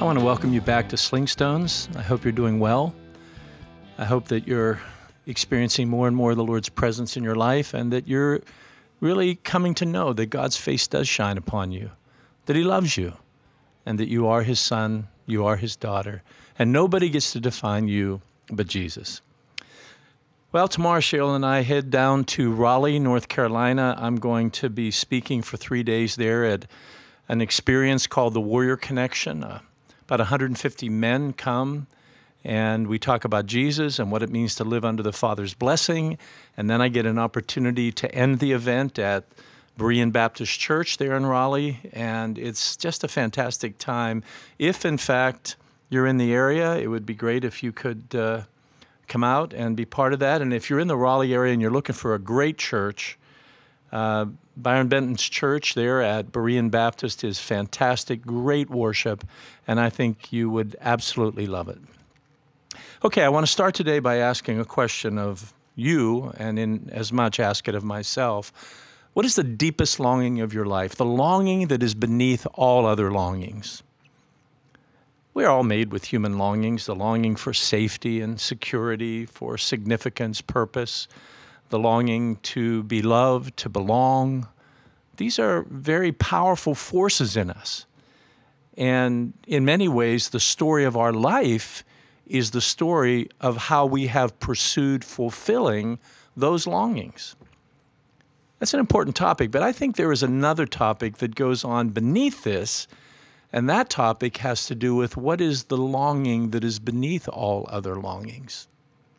want to welcome you back to Slingstones. I hope you're doing well. I hope that you're experiencing more and more of the Lord's presence in your life, and that you're really coming to know that God's face does shine upon you, that He loves you, and that you are His son, you are His daughter, and nobody gets to define you but Jesus. Well, tomorrow Cheryl and I head down to Raleigh, North Carolina. I'm going to be speaking for 3 days there at an experience called the Warrior Connection. About 150 men come, and we talk about Jesus and what it means to live under the Father's blessing. And then I get an opportunity to end the event at Berean Baptist Church there in Raleigh, and it's just a fantastic time. If, in fact, you're in the area, it would be great if you could come out and be part of that. And if you're in the Raleigh area and you're looking for a great church, Byron Benton's church there at Berean Baptist is fantastic, great worship, and I think you would absolutely love it. Okay, I want to start today by asking a question of you, and in as much ask it of myself. What is the deepest longing of your life? The longing that is beneath all other longings. We're all made with human longings, the longing for safety and security, for significance, purpose, the longing to be loved, to belong. These are very powerful forces in us. And in many ways, the story of our life is the story of how we have pursued fulfilling those longings. That's an important topic, but I think there is another topic that goes on beneath this, and that topic has to do with what is the longing that is beneath all other longings.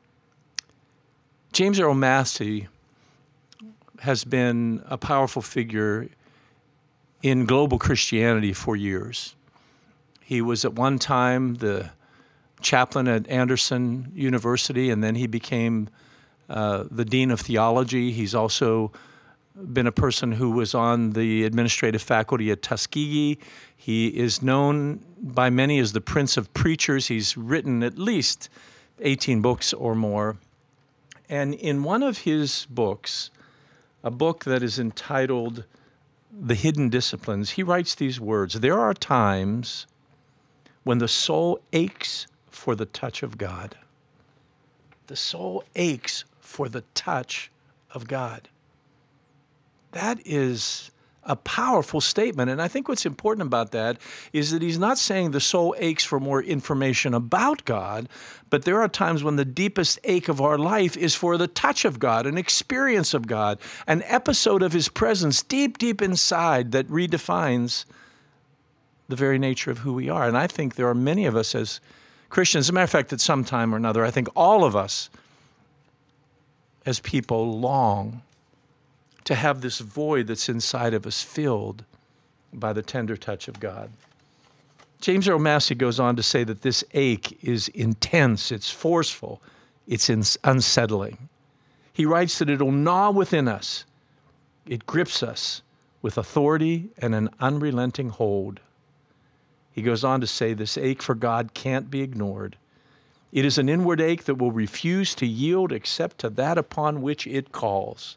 James Earl Massey has been a powerful figure in global Christianity for years. He was at one time the chaplain at Anderson University, and then he became the dean of theology. He's also been a person who was on the administrative faculty at Tuskegee. He is known by many as the Prince of Preachers. He's written at least 18 books or more. And in one of his books, a book that is entitled The Hidden Disciplines, he writes these words: "There are times when the soul aches for the touch of God." The soul aches for the touch of God. That is a powerful statement, and I think what's important about that is that he's not saying the soul aches for more information about God, but there are times when the deepest ache of our life is for the touch of God, an experience of God, an episode of His presence deep, deep inside that redefines the very nature of who we are. And I think there are many of us as Christians, as a matter of fact, at some time or another, I think all of us as people long to have this void that's inside of us filled by the tender touch of God. James Earl Massey goes on to say that this ache is intense, it's forceful, it's unsettling. He writes that it'll gnaw within us. It grips us with authority and an unrelenting hold. He goes on to say this ache for God can't be ignored. It is an inward ache that will refuse to yield except to that upon which it calls.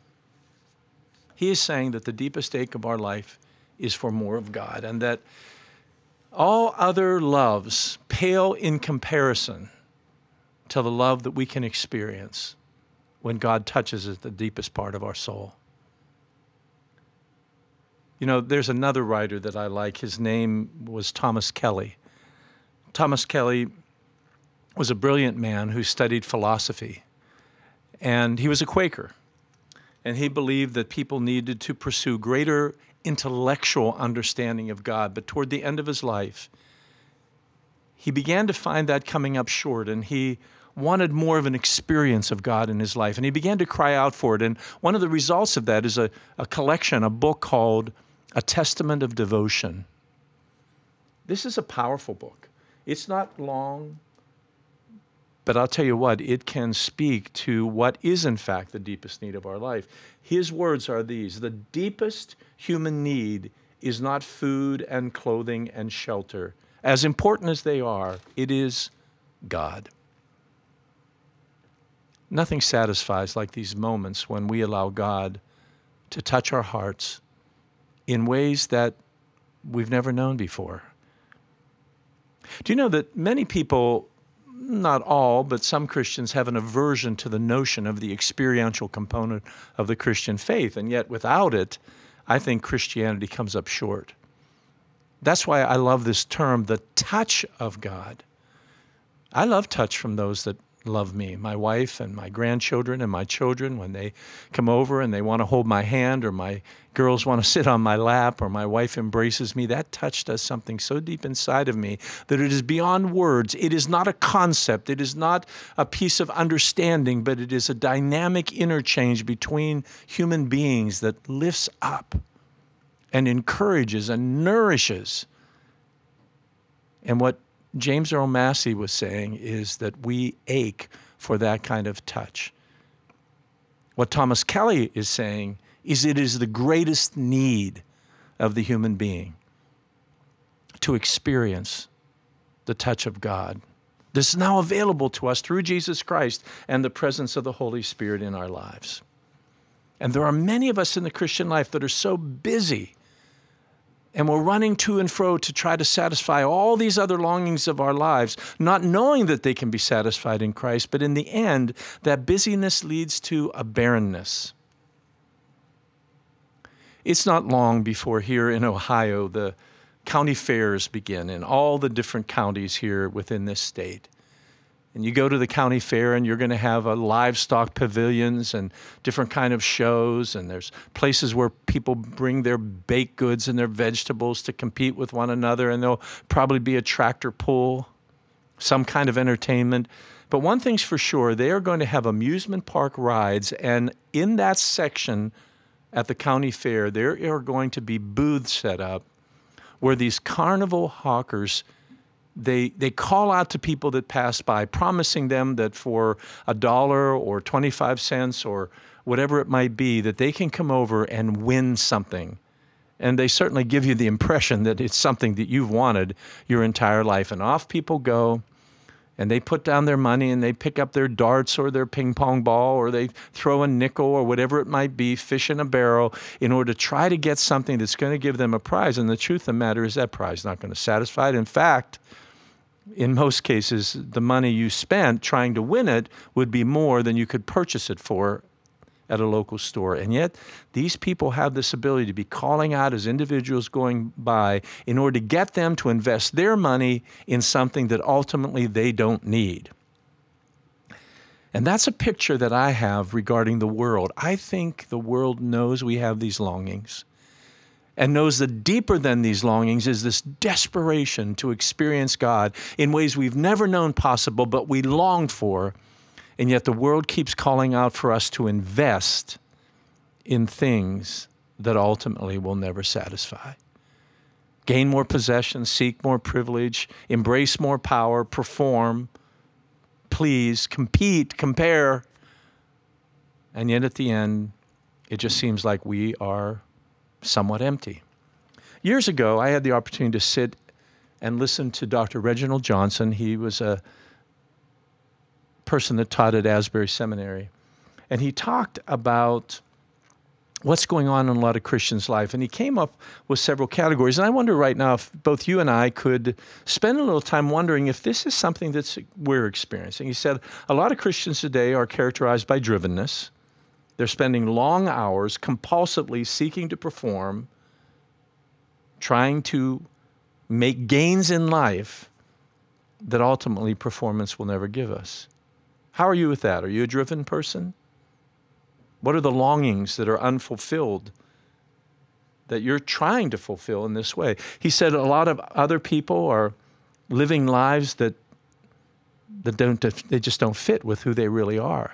He is saying that the deepest ache of our life is for more of God, and that all other loves pale in comparison to the love that we can experience when God touches at the deepest part of our soul. You know, there's another writer that I like. His name was Thomas Kelly. Thomas Kelly was a brilliant man who studied philosophy, and he was a Quaker. And he believed that people needed to pursue greater intellectual understanding of God. But toward the end of his life, he began to find that coming up short, and he wanted more of an experience of God in his life. And he began to cry out for it. And one of the results of that is a collection, a book called A Testament of Devotion. This is a powerful book. It's not long, but I'll tell you what, it can speak to what is in fact the deepest need of our life. His words are these: the deepest human need is not food and clothing and shelter. As important as they are, it is God. Nothing satisfies like these moments when we allow God to touch our hearts in ways that we've never known before. Do you know that many people, not all, but some Christians have an aversion to the notion of the experiential component of the Christian faith, and yet without it, I think Christianity comes up short. That's why I love this term, the touch of God. I love touch from those that love me, my wife and my grandchildren and my children, when they come over and they want to hold my hand, or my girls want to sit on my lap, or my wife embraces me. That touch does something so deep inside of me that it is beyond words. It is not a concept. It is not a piece of understanding, but it is a dynamic interchange between human beings that lifts up and encourages and nourishes. And what James Earl Massey was saying is that we ache for that kind of touch. What Thomas Kelly is saying is it is the greatest need of the human being to experience the touch of God. This is now available to us through Jesus Christ and the presence of the Holy Spirit in our lives. And there are many of us in the Christian life that are so busy, and we're running to and fro to try to satisfy all these other longings of our lives, not knowing that they can be satisfied in Christ. But in the end, that busyness leads to a barrenness. It's not long before here in Ohio, the county fairs begin in all the different counties here within this state. And you go to the county fair and you're going to have livestock pavilions and different kind of shows. And there's places where people bring their baked goods and their vegetables to compete with one another. And there'll probably be a tractor pull, some kind of entertainment. But one thing's for sure, they are going to have amusement park rides. And in that section at the county fair, there are going to be booths set up where these carnival hawkers, They call out to people that pass by, promising them that for $1 or 25 cents or whatever it might be, that they can come over and win something. And they certainly give you the impression that it's something that you've wanted your entire life. And off people go, and they put down their money and they pick up their darts or their ping pong ball, or they throw a nickel or whatever it might be, fish in a barrel, in order to try to get something that's going to give them a prize. And the truth of the matter is that prize is not going to satisfy it. In fact, in most cases, the money you spent trying to win it would be more than you could purchase it for at a local store. And yet, these people have this ability to be calling out as individuals going by in order to get them to invest their money in something that ultimately they don't need. And that's a picture that I have regarding the world. I think the world knows we have these longings, and knows that deeper than these longings is this desperation to experience God in ways we've never known possible, but we longed for. And yet the world keeps calling out for us to invest in things that ultimately will never satisfy. Gain more possessions, seek more privilege, embrace more power, perform, please, compete, compare. And yet at the end, it just seems like we are somewhat empty. Years ago, I had the opportunity to sit and listen to Dr. Reginald Johnson. He was a person that taught at Asbury Seminary. And he talked about what's going on in a lot of Christians' life. And he came up with several categories. And I wonder right now if both you and I could spend a little time wondering if this is something that we're experiencing. He said a lot of Christians today are characterized by drivenness. They're spending long hours compulsively seeking to perform, trying to make gains in life that ultimately performance will never give us. How are you with that? Are you a driven person? What are the longings that are unfulfilled that you're trying to fulfill in this way? He said a lot of other people are living lives that they just don't fit with who they really are.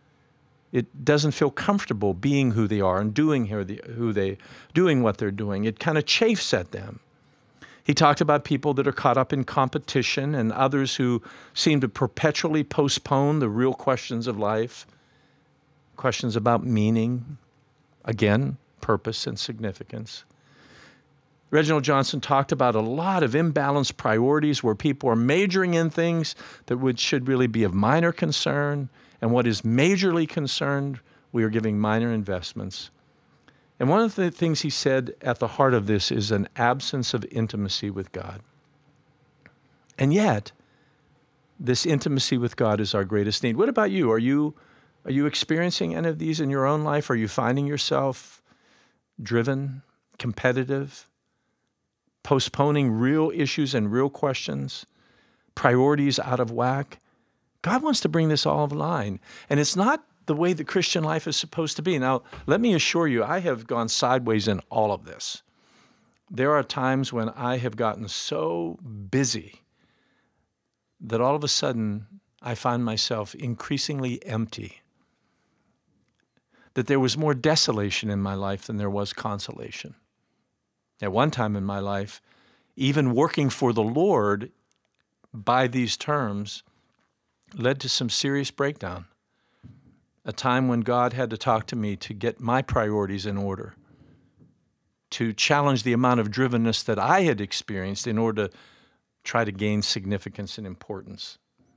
It doesn't feel comfortable being who they are and doing doing what they're doing. It kind of chafes at them. He talked about people that are caught up in competition and others who seem to perpetually postpone the real questions of life, questions about meaning, again, purpose and significance. Reginald Johnson talked about a lot of imbalanced priorities where people are majoring in things that should really be of minor concern, and what is majorly concerned, we are giving minor investments. And one of the things he said at the heart of this is an absence of intimacy with God. And yet, this intimacy with God is our greatest need. What about you? Are you experiencing any of these in your own life? Are you finding yourself driven, competitive, postponing real issues and real questions, priorities out of whack? God wants to bring this all in line. And it's not the way the Christian life is supposed to be. Now, let me assure you, I have gone sideways in all of this. There are times when I have gotten so busy that all of a sudden I find myself increasingly empty, that there was more desolation in my life than there was consolation. At one time in my life, even working for the Lord by these terms led to some serious breakdown, a time when God had to talk to me to get my priorities in order, to challenge the amount of drivenness that I had experienced in order to try to gain significance and importance.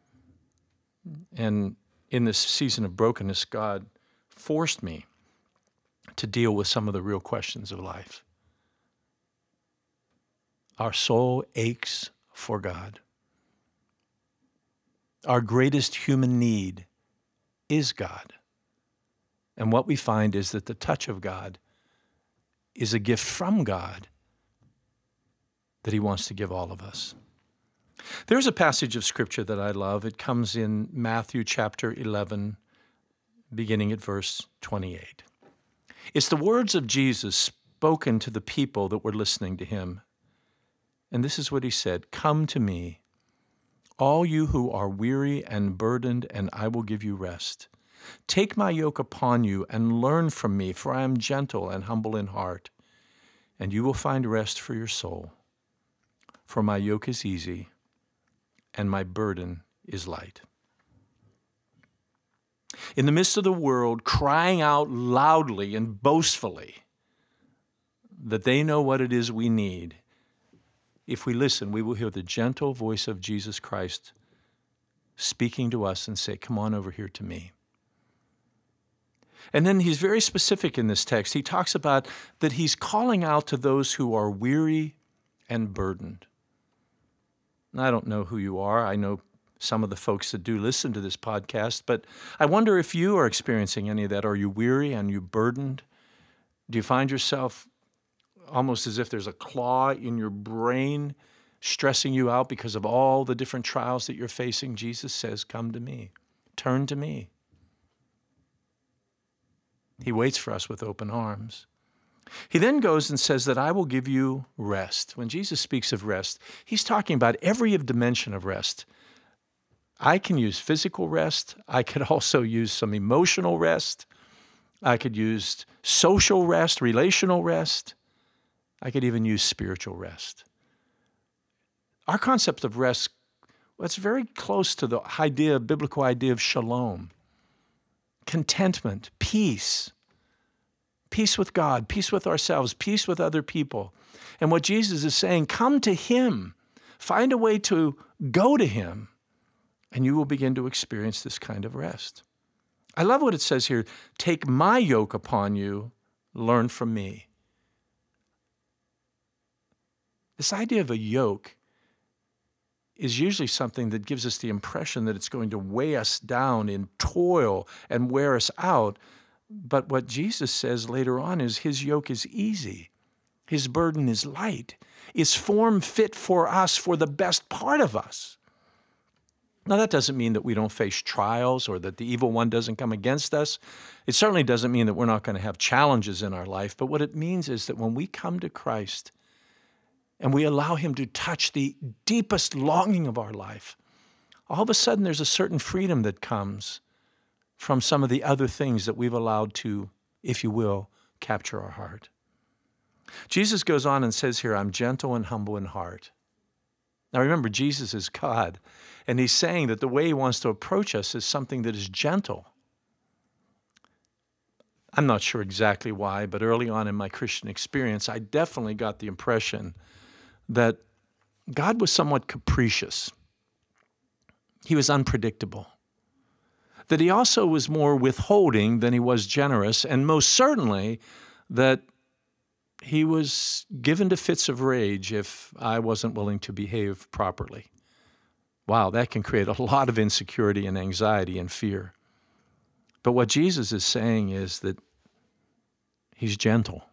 And in this season of brokenness, God forced me to deal with some of the real questions of life. Our soul aches for God. Our greatest human need is God. And what we find is that the touch of God is a gift from God that He wants to give all of us. There's a passage of Scripture that I love. It comes in Matthew chapter 11, beginning at verse 28. It's the words of Jesus spoken to the people that were listening to Him. And this is what He said, "Come to me, all you who are weary and burdened, and I will give you rest. Take my yoke upon you and learn from me, for I am gentle and humble in heart, and you will find rest for your soul. For my yoke is easy, and my burden is light." In the midst of the world crying out loudly and boastfully that they know what it is we need, if we listen, we will hear the gentle voice of Jesus Christ speaking to us and say, "Come on over here to me." And then He's very specific in this text. He talks about that He's calling out to those who are weary and burdened. And I don't know who you are. I know some of the folks that do listen to this podcast, but I wonder if you are experiencing any of that. Are you weary and you burdened? Do you find yourself almost as if there's a claw in your brain stressing you out because of all the different trials that you're facing? Jesus says, "Come to me. Turn to me." He waits for us with open arms. He then goes and says that I will give you rest. When Jesus speaks of rest, He's talking about every dimension of rest. I can use physical rest. I could also use some emotional rest. I could use social rest, relational rest. I could even use spiritual rest. Our concept of rest, well, it's very close to the biblical idea of shalom, contentment, peace with God, peace with ourselves, peace with other people. And what Jesus is saying, come to Him, find a way to go to Him, and you will begin to experience this kind of rest. I love what it says here, "Take my yoke upon you, learn from me." This idea of a yoke is usually something that gives us the impression that it's going to weigh us down in toil and wear us out. But what Jesus says later on is His yoke is easy. His burden is light. It's form fit for us, for the best part of us. Now, that doesn't mean that we don't face trials or that the evil one doesn't come against us. It certainly doesn't mean that we're not going to have challenges in our life. But what it means is that when we come to Christ and we allow Him to touch the deepest longing of our life, all of a sudden there's a certain freedom that comes from some of the other things that we've allowed to, if you will, capture our heart. Jesus goes on and says here, "I'm gentle and humble in heart." Now remember, Jesus is God, and He's saying that the way He wants to approach us is something that is gentle. I'm not sure exactly why, but early on in my Christian experience, I definitely got the impression that God was somewhat capricious. He was unpredictable. That He also was more withholding than He was generous, and most certainly that He was given to fits of rage if I wasn't willing to behave properly. Wow, that can create a lot of insecurity and anxiety and fear. But what Jesus is saying is that he's gentle.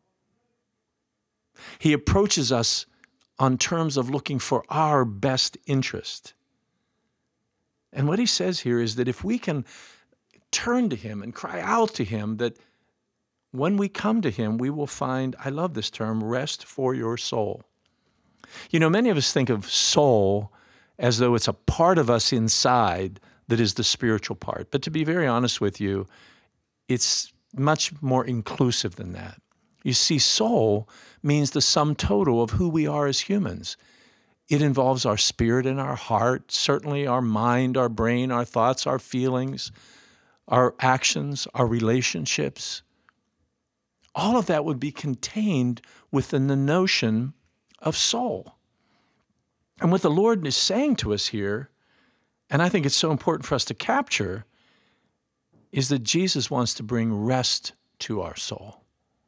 He approaches us on terms of looking for our best interest. And what he says here is that if we can turn to him and cry out to him, that when we come to him, we will find, I love this term, rest for your soul. You know, many of us think of soul as though it's a part of us inside that is the spiritual part. But to be very honest with you, it's much more inclusive than that. You see, soul means the sum total of who we are as humans. It involves our spirit and our heart, certainly our mind, our brain, our thoughts, our feelings, our actions, our relationships. All of that would be contained within the notion of soul. And what the Lord is saying to us here, and I think it's so important for us to capture, is that Jesus wants to bring rest to our soul.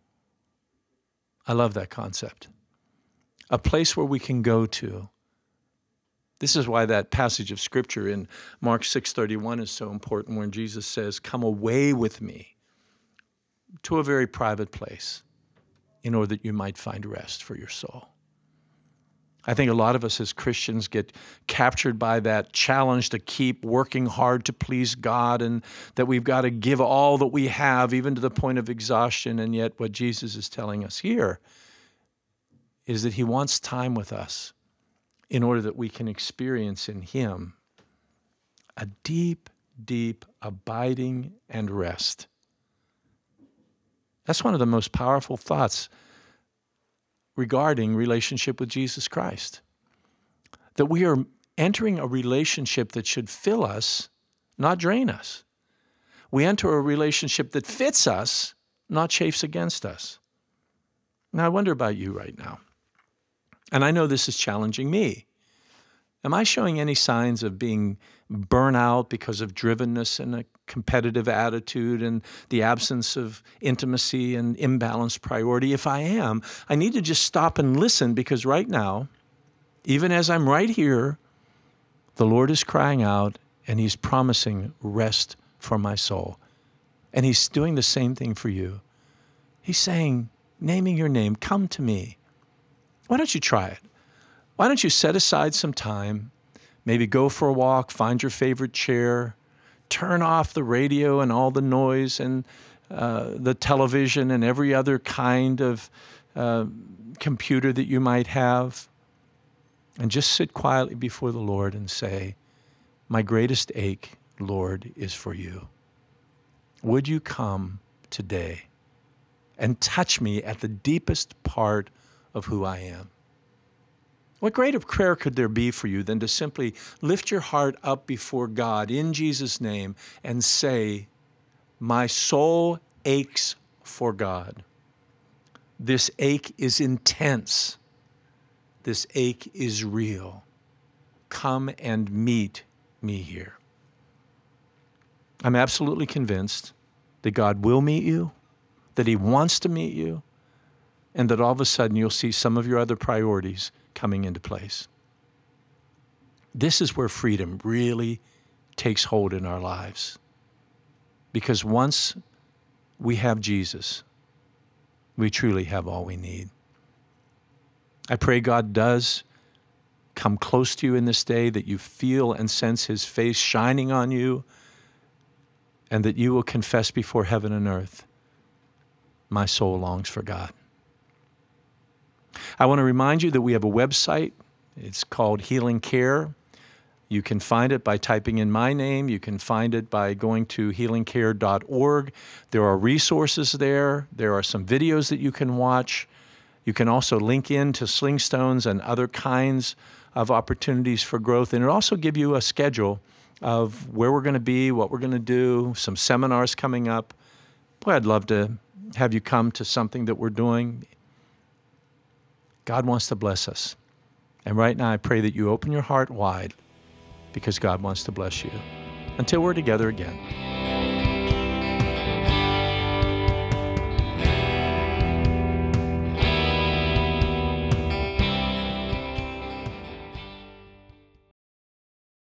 I love that concept. A place where we can go to. This is why that passage of Scripture in Mark 6:31 is so important, when Jesus says, "Come away with me to a very private place in order that you might find rest for your soul." I think a lot of us as Christians get captured by that challenge to keep working hard to please God, and that we've got to give all that we have, even to the point of exhaustion. And yet what Jesus is telling us here is that he wants time with us in order that we can experience in him a deep, deep abiding and rest. That's one of the most powerful thoughts regarding relationship with Jesus Christ. That we are entering a relationship that should fill us, not drain us. We enter a relationship that fits us, not chafes against us. Now, I wonder about you right now. And I know this is challenging me. Am I showing any signs of being burnout because of drivenness and a competitive attitude and the absence of intimacy and imbalanced priority? If I am, I need to just stop and listen, because right now, even as I'm right here, the Lord is crying out and he's promising rest for my soul. And he's doing the same thing for you. He's saying, naming your name, come to me. Why don't you try it? Why don't you set aside some time, maybe go for a walk, find your favorite chair, turn off the radio and all the noise and the television and every other kind of computer that you might have, and just sit quietly before the Lord and say, my greatest ache, Lord, is for you. Would you come today and touch me at the deepest part of who I am? What greater prayer could there be for you than to simply lift your heart up before God in Jesus' name and say, my soul aches for God. This ache is intense. This ache is real. Come and meet me here. I'm absolutely convinced that God will meet you, that he wants to meet you, and that all of a sudden you'll see some of your other priorities coming into place. This is where freedom really takes hold in our lives. Because once we have Jesus, we truly have all we need. I pray God does come close to you in this day, that you feel and sense his face shining on you, and that you will confess before heaven and earth, my soul longs for God. I want to remind you that we have a website. It's called Healing Care. You can find it by typing in my name. You can find it by going to healingcare.org. There are resources there. There are some videos that you can watch. You can also link in to Slingstones and other kinds of opportunities for growth. And it'll also give you a schedule of where we're going to be, what we're going to do, some seminars coming up. Boy, I'd love to have you come to something that we're doing. God wants to bless us. And right now, I pray that you open your heart wide, because God wants to bless you. Until we're together again.